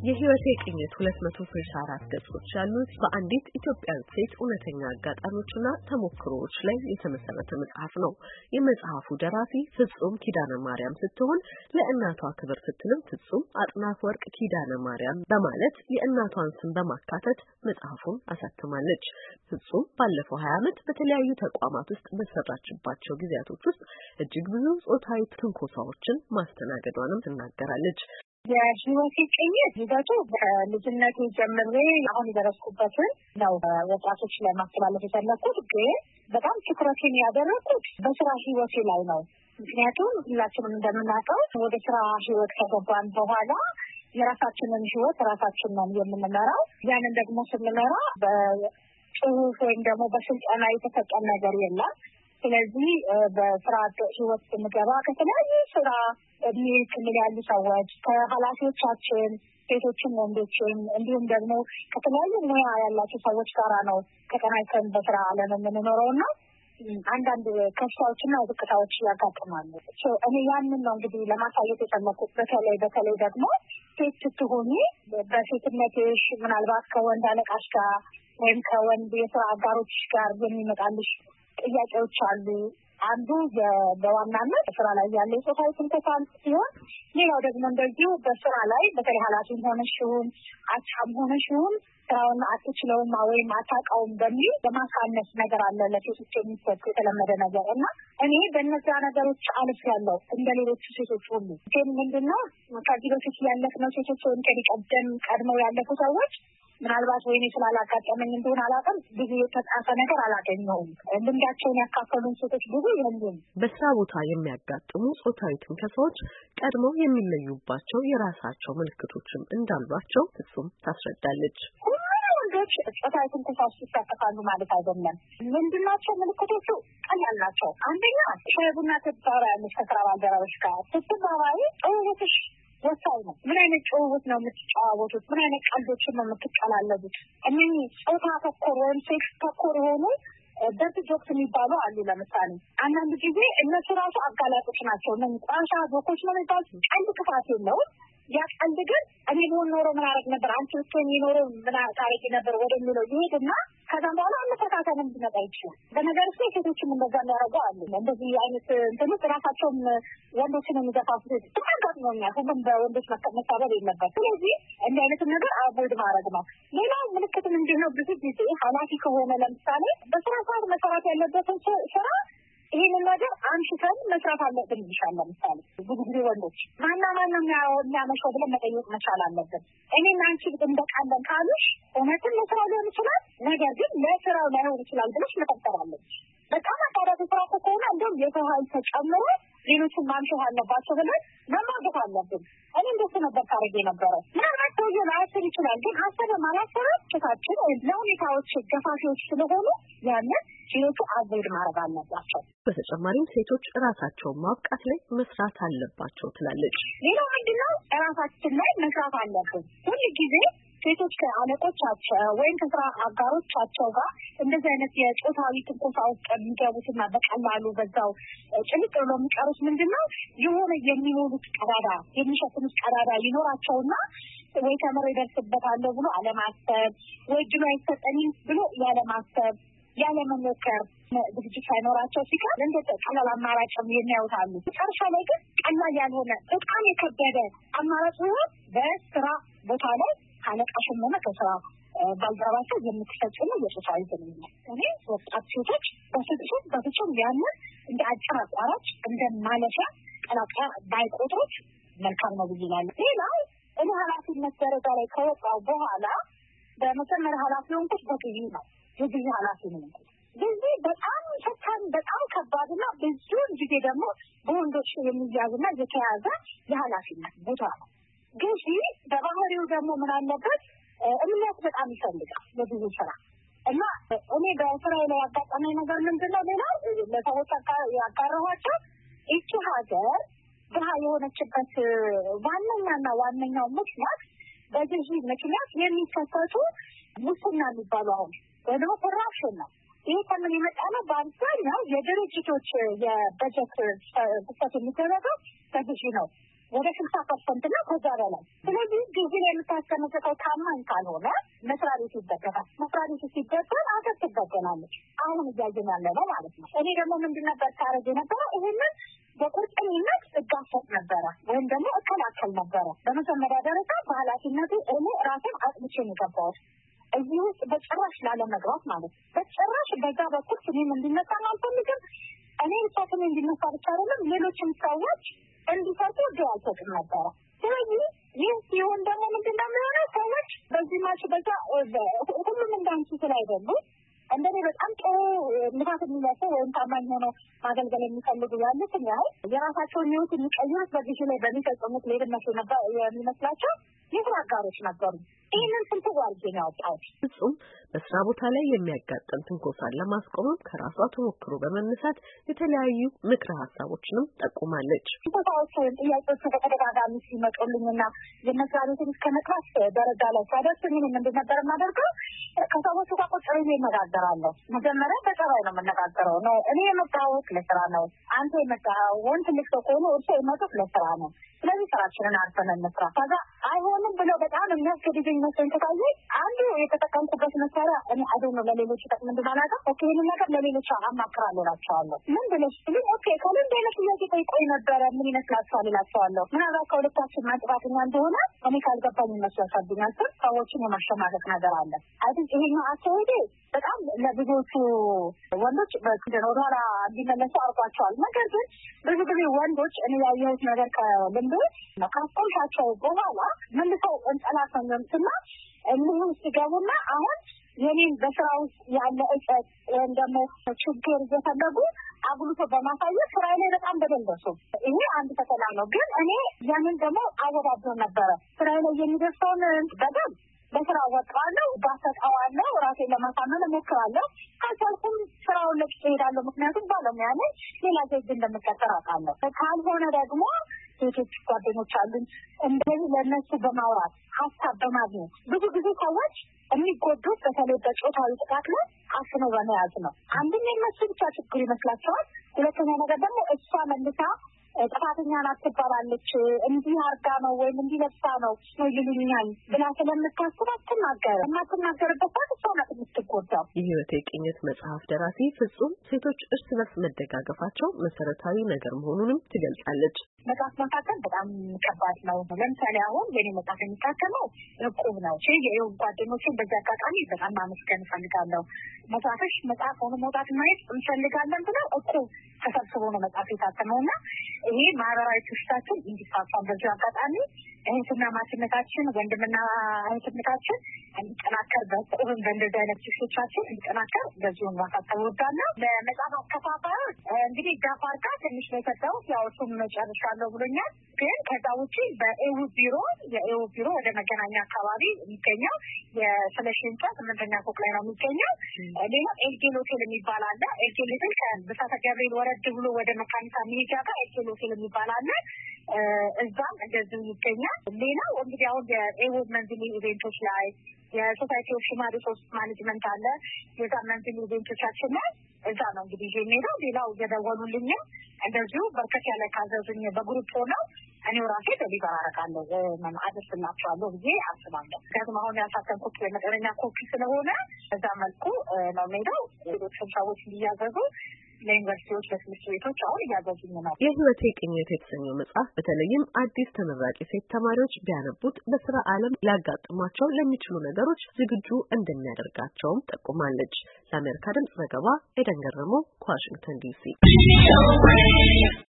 የህይወቴ ቅኝት 264 ገጾች ያሉት በአንዲት ኢትዮጵያዊት ሴት እውነተኛ አጋጣሚዎችና ተሞክሮዎች ላይ የተመሰረተ መጽሐፍ ነው። የመጽሐፉ ደራሲ ፍጹም ኪዳነ ማርያም ስትሆን ለእናቷ ክብር ስትልም ፍጹም አጥናፍ ወርቅ ኪዳነ ማርያም በማለት የእናቷን ስም በማካተት መጽሐፉን አሳትማለች። ፍጹም ባለፈው 20 ዓመት በተለያዩ ተቋማት ውስጥ በሰራችባቸው ጊዜያቶች ውስጥ እጅግ ብዙ ጾታዊ ትንኮሳዎችን ማስተናገዷንም ትናገራለች። የህይወቴ ቅኝት ሂደቱ ከልጅነቴ ጀምሬ አሁን የደረስኩበትን ነው ወጣቶች ላይ ማስተላለፍ የፈለኩት። ግን በጣም ትኩረቴን ያደረኩት በስራ ህይወቴ ላይ ነው። ምክንያቱም ሁላችንም እንደምናውቀው ወደ ስራ ህይወት ከገባን በኋላ የራሳችንን ህይወት ራሳችንን የምንመራው። ያንን ደግሞ ስንመራ በጽሁፍ ወይም ደግሞ በስልጠና የተሰጠን ነገር የለም። ስለዚህ በስራ ህይወት ስንገባ ከተለያዩ ስራ እድሜ ክልል ያሉ ሰዎች ከኃላፊዎቻችን ሴቶችም ወንዶችም እንዲሁም ደግሞ ከተለያዩ ሙያ ያላቸው ሰዎች ጋራ ነው ተቀናጅተን በስራ ዓለም የምንኖረውና አንዳንድ ከፍታዎችና ዝቅታዎች ያጋጥማሉ። እኔ ያንን ነው እንግዲህ ለማሳየት የፈለኩት። በተለይ ደግሞ ሴት ስትሆኚ በሴትነትሽ ምናልባት ከወንድ አለቃሽ ጋር ወይም ከወንድ የስራ አጋሮች ጋር የሚመጣልሽ ጥያቄዎች አሉ። አንዱ በዋናነት ስራ ላይ ያለ የጾታዊ ትንኮሳ ሲሆን፣ ሌላው ደግሞ እንደዚሁ በስራ ላይ በተለይ ኃላፊም ሆነሽውን አቻም ሆነሽውን ስራውን አትችለውም ወይም አታውቀውም በሚል በማሳነስ ነገር አለ ለሴቶች የሚሰጥ የተለመደ ነገር እና እኔ በእነዛ ነገሮች አልፌያለሁ እንደ ሌሎቹ ሴቶች ሁሉ። ግን ምንድነው ከዚህ በፊት ያለፍነው ሴቶች ወይም ቀድመው ያለፉ ሰዎች ምናልባት ወይኔ ስላላጋጠመኝ እንደሆነ አላውቅም፣ ብዙ የተጻፈ ነገር አላገኘሁም። ልምዳቸውን ያካፈሉን ሴቶች ብዙ የሉም። በስራ ቦታ የሚያጋጥሙ ጾታዊ ትንኮሳዎች ቀድመው የሚለዩባቸው የራሳቸው ምልክቶችም እንዳሏቸው ፍጹም ታስረዳለች። ወንዶች ጾታዊ ትንኮሳ ይሳተፋሉ ማለት አይደለም። ምንድናቸው ምልክቶቹ? ቀላል ናቸው። አንደኛ ሻይ ቡና ትባባያለሽ ከስራ ባልደረቦች ጋር ስትባባይ ጭውውትሽ ወሳኝ ነው። ምን አይነት ጭውውት ነው የምትጫወቱት? ምን አይነት ቀልዶችን ነው የምትቀላለዱት? እነዚህ ጾታ ተኮር ወይም ሴክስ ተኮር የሆኑ ደርት ጆክስ የሚባሉ አሉ። ለምሳሌ አንዳንድ ጊዜ እነሱ ራሱ አጋላጮች ናቸው። ምን ቋንሻ ጆኮች ነው የሚባሉት። ቀልድ ክፋት የለውም። ያ ቀልድ ግን እኔ ቢሆን ኖሮ ምን አደረግ ነበር፣ አንቺ ብትሆኚ ኖሮ ምን ታረጊ ነበር ወደሚለው ይሄድና ከዛም በኋላ አመለካከትም ሊመጣ ይችላል። በነገር ውስጥ ሴቶችም እንደዛ የሚያደርጉ አሉ። እንደዚህ አይነት እንትኖች ራሳቸውም ወንዶችን የሚገፋፉት ተጋጥሞኛል። ሁሉም በወንዶች መሳበብ የለበት። ስለዚህ እንዲህ አይነት ነገር አቮይድ ማድረግ ነው። ሌላው ምልክት ምንድን ነው? ብዙ ጊዜ ኃላፊ ከሆነ ለምሳሌ በስራ ሰዓት መሰራት ያለበትን ስራ ይህንን ነገር አንሽተን መስራት አለብን ይሻል። ለምሳሌ ብዙ ጊዜ ወንዶች ማና የሚያመሸው ብለን መጠየቅ መቻል አለብን። እኔና አንቺ እንደቃለን ካሉሽ እውነትም ለስራው ሊሆን ይችላል፣ ነገር ግን ለስራው ላይሆን ይችላል ብለሽ መጠጠር አለብሽ። በጣም አጣዳፊ ስራ ከሆነ እንደውም የሰው ኃይል ተጨምሮ ሌሎችን ማምሸት አለባቸው ብለን መማገት አለብን። እኔ እንደሱ ነበር ታረግ የነበረው። ምናልባት ሰውዬው ላያስብ ይችላል፣ ግን ሀሳብ ማላሰብ ችታችን ለሁኔታዎች ገፋፊዎች ስለሆኑ ያንን ሴቶቹ አቮይድ ማድረግ አለባቸው። በተጨማሪም ሴቶች ራሳቸውን ማብቃት ላይ መስራት አለባቸው ትላለች። ሌላው ምንድነው? ራሳችን ላይ መስራት አለብን። ሁሉ ጊዜ ሴቶች ከአለቆቻቸው ወይም ከስራ አጋሮቻቸው ጋር እንደዚህ አይነት የጾታዊ ትንኮሳ ውስጥ የሚገቡትና በቀላሉ በዛው ጭልጥ ብሎ የሚቀሩት ምንድነው? የሆነ የሚሞሉት ቀዳዳ የሚሸፍኑት ቀዳዳ ይኖራቸውና ወይ ተምሮ ይደርስበታለሁ ብሎ አለማሰብ፣ ወይ ድሎ አይሰጠኝም ብሎ ያለማሰብ ያለመሞከር ዝግጅት ሳይኖራቸው ሲቀር እንደ ቀላል አማራጭ የሚያዩታሉ። መጨረሻ ላይ ግን ቀላል ያልሆነ በጣም የከበደ አማራጭ በስራ ቦታ ላይ አለቃሽም ሆነ ከስራ ባልደረባቸው የምትፈጽሙ የጾታዊ ግንኙነት እኔ ወጣት ሴቶች በፍጹም ያንን እንደ አጭር አቋራጭ እንደ ማለፊያ ቀላቃያ ባይቆጥሩት መልካም ነው ብዬ እላለሁ። ሌላው እኔ ኃላፊነት ደረጃ ላይ ከወጣሁ በኋላ በመጀመሪያ ኃላፊ ሆንኩት በጊዜ ነው። የጊዜ ኃላፊ ነው። በዚህ በጣም ፈታኝ በጣም ከባድና ብዙውን ጊዜ ደግሞ በወንዶች የሚያዝና የተያዘ የኃላፊነት ቦታ ነው። ግዢ በባህሪው ደግሞ ምን አለበት? እምነት በጣም ይፈልጋል ለብዙ ስራ እና እኔ በስራ ላይ ያጋጠመኝ ነገር ምንድነው? ሌላው ለሰዎች ያጋራኋቸው እቺ ሀገር ድሀ የሆነችበት ዋነኛው ምክንያት በግዢ ምክንያት የሚከሰቱ ሙስና የሚባሉ አሁን ወደ ኮራፕሽን ነው። ይህ ከምን የመጣ ነው? በአብዛኛው የድርጅቶች የበጀት ክፍተት የሚደረገው በግዢ ነው። ወደ 60% ነው ከዛ በላይ። ስለዚህ ጊዜ የምታስቀምጠው ታማኝ ካልሆነ መስሪያ ቤቱ ይበደላል። መስሪያ ቤቱ ሲበደል አገር ትበደላለች። አሁን እያየን ያለ ነው ማለት ነው። እኔ ደግሞ ምንድን ነበር ሳረግ የነበረው ይህንን በቁርጠኝነት እጋፈጥ ነበረ ወይም ደግሞ እከላከል ነበረ። በመጀመሪያ ደረጃ በኃላፊነቱ እኔ ራሴን አጥብቼ የገባሁት እዚህ ውስጥ በጭራሽ ላለመግባት ማለት ነው። በጭራሽ በዛ በኩል ስሜም እንዲነሳ አልፈልግም። እኔ ብቻ ስሜ እንዲነሳ ብቻ አይደለም ሌሎችም ሰዎች እንዲሰርቱ እድል አልሰጥም ነበረ። ስለዚህ ይህ ሲሆን ደግሞ ምንድን ነው የሚሆነው? ሰዎች በዚህ ማች በዛ ሁሉም እንዳንቺ ስላይደሉ እንደኔ በጣም ጥሩ ልፋት የሚለፉ ወይም ታማኝ ሆነው ማገልገል የሚፈልጉ ያሉትን ያህል የራሳቸውን ህይወት የሚቀይሩት በዚህ ላይ በሚፈጽሙት ሌብነት ነበር የሚመስላቸው የስራ አጋሮች ነበሩ። ይህንን ስንት ዋርጌ ነው ያወጣሁት። ፍጹም በስራ ቦታ ላይ የሚያጋጥም ትንኮሳን ለማስቆምም ከራሷ ተሞክሮ በመነሳት የተለያዩ ምክረ ሀሳቦችንም ጠቁማለች። ትንኮሳዎች ወይም ጥያቄዎች በተደጋጋሚ ሲመጡልኝና የመስሪያ ቤትን እስከ መጥራት ደረጃ ላይ ሳደርስ ምንም እንድነበር የማደርገው ከሰዎቹ ጋር ቁጭ ብዬ እነጋገራለሁ። መጀመሪያ በጸባይ ነው የምነጋገረው። ነው እኔ የመጣሁት ለስራ ነው። አንተ የመጣኸው ወንድ ትልቅ ሰው ከሆነ እርሶ የመጡት ለስራ ነው። ስለዚህ ስራችንን አርፈን እንስራ። ከዛ አይሆንም ብለው በጣም የሚያስገድደኝ መስሎኝ ከታየ አንዱ የተጠቀምኩበት መሳሪያ እኔ አይደል ነው ለሌሎች ጠቅም እንድናላጋ ኦኬ ይህንን ነገር ለሌሎች አማክራለሁ እላቸዋለሁ። ምን ብለሽ ስሉኝ ኦኬ ከምን በይነት ጥያቄ ጠይቆኝ ነበረ ምን ይመስላችኋል እላቸዋለሁ። ምናልባት ከሁለታችን ማጥፋተኛ እንደሆነ እኔ ካልገባኝ ይመስላችኋል ስል ሰዎችን የማሸማቀቅ ነገር አለ። አይደል ይሄኛው አካሄዴ በጣም ለብዙዎቹ ወንዶች ወደኋላ እንዲመለሱ አርጓቸዋል። ነገር ግን ብዙ ጊዜ ወንዶች እኔ ያየሁት ነገር ከልምድ ካስቆምሻቸው በኋላ መልሰው እንጠላፈኝምትና እኒህም ሲገቡና አሁን የኔን በስራ ውስጥ ያለ እጨት ወይም ደግሞ ችግር እየፈለጉ አጉልቶ በማሳየት ስራ ላይ በጣም በደንደሱ ይሄ አንድ ፈተና ነው። ግን እኔ ያንን ደግሞ አወዳድር ነበረ። ስራ ላይ የሚደርሰውን በደንብ በስራ ወጣለሁ፣ ባሰጣዋለሁ፣ ራሴን ለማሳመን እሞክራለሁ። ካልቻልኩም ስራውን ለቅቄ እሄዳለሁ። ምክንያቱም ባለሙያ ነኝ፣ ሌላ ዜግ እንደምቀጠር አውቃለሁ። ካልሆነ ደግሞ ሴቶች ጓደኞች አሉኝ እንደዚህ ለእነሱ በማውራት ሀሳብ በማግኘት ብዙ ጊዜ ሰዎች የሚጎዱት በተለይ በጾታዊ ጥቃት ላይ አፍነው በመያዝ ነው። አንድም የነሱ ብቻ ችግር ይመስላቸዋል። ሁለተኛ ነገር ደግሞ እሷ መልሳ ጥፋተኛ ናት ትባላለች፣ እንዲህ አርጋ ነው ወይም እንዲህ ለብሳ ነው ይሉኛል ብላ ስለምታስብ አትናገርም። የማትናገርበት ሰዓት እሷ ናት የምትጎዳው። የህይወቴ ቅኝት መጽሐፍ ደራሲ ፍጹም ሴቶች እርስ በርስ መደጋገፋቸው መሰረታዊ ነገር መሆኑንም ትገልጻለች። መጽሐፍ መካከል በጣም ከባድ ነው። ለምሳሌ አሁን የኔ መጽሐፍ የሚታተመው እቁብ ነው። የእቁብ ጓደኞችን በዚህ አጋጣሚ በጣም ማመስገን እፈልጋለሁ። መጽሐፍሽ መጽሐፍ ሆኖ መውጣት ማየት እንፈልጋለን ብለው እቁብ ተሰብስቦ ነው መጽሐፍ የታተመውና ይሄ ማህበራዊ ትስስራችን እንዲፋፋም በዚህ አጋጣሚ እህትና ማችነታችን ወንድምና እህትነታችን እንዲጠናከር በቁብም በእንደዚህ አይነት ትስስራችን እንዲጠናከር በዚሁ ማሳሰብ እወዳለሁ። ለመጽሐፍ አከፋፋዮች እንግዲህ ጃፋር ጋር ትንሽ ነው የሰጠሁት። ያው እሱም ጨርሻለሁ ብሎኛል። ግን ከዛ ውጪ የኤውብ ቢሮ ወደ መገናኛ አካባቢ የሚገኘው የስለሺ ህንጻ 8ኛ ፎቅ ላይ ነው የሚገኘው። ሌላ ኤልጌል ሆቴል የሚባል አለ። ኤልጌል ሆቴል ከብስራተ ገብርኤል ወረድ ብሎ ወደ መካኒሳ መሄጃ ጋር ኤልጌል ሆቴል የሚባል አለ። እዛም እንደዚሁ ይገኛል። ሌላው እንግዲህ አሁን የኤውብ መንዝሊ ኢቬንቶች ላይ የሶሳይቲ ኦፍ ሽማሪ ሶስት ማኔጅመንት አለ። የዛ መንዝሊ ኢቬንቶቻችን ላይ እዛ ነው እንግዲህ የሚሄደው። ሌላው እየደወሉልኝ እንደዚሁ በርከት ያለ ካዘዙኝ በግሩፕ ሆነው እኔው ራሴ ዴሊቨር አደርጋለሁ አደርስላቸዋለሁ ብዬ አስባለሁ። ምክንያቱም አሁን ያሳተምኩት መጠነኛ ኮፒ ስለሆነ እዛ መልኩ ነው የምሄደው። ሌሎችም ሰዎች እንዲያዘዙ ለዩኒቨርሲቲዎች ለትምህርት ቤቶች አሁን እያዘዙኝ ነው። የህይወቴ ቅኝት የተሰኘው መጽሐፍ በተለይም አዲስ ተመራቂ ሴት ተማሪዎች ቢያነቡት በስራ ዓለም ሊያጋጥሟቸው ለሚችሉ ነገሮች ዝግጁ እንደሚያደርጋቸውም ጠቁማለች። ለአሜሪካ ድምጽ ዘገባ ኤደን ገረመው ከዋሽንግተን ዲሲ